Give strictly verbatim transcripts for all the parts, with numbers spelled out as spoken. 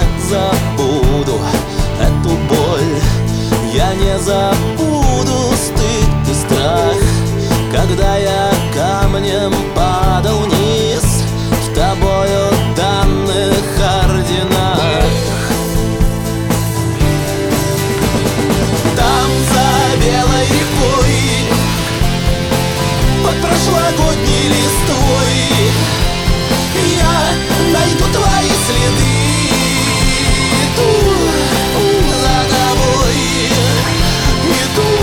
забуду эту боль, я не забуду стыд и страх, когда я камнем падал вниз в тобою данных орденах. Там за белой рекой, под прошлогодней листвой, я найду твои следы, иду за тобой, иду.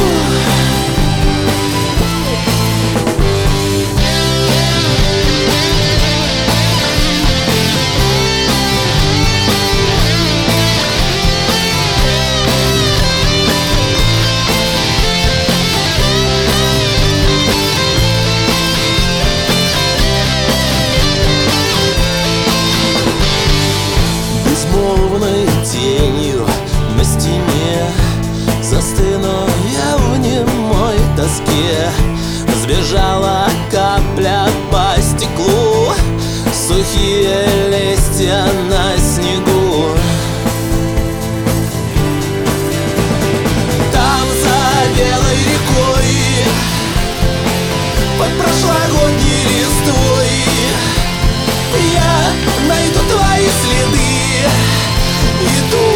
Безмолвной тенью на стене застыну я в немой тоске. Сбежала капля по стеклу, сухие листья на снегу. Там за белой рекой, под прошлогодней листвой, я найду твои следы, иду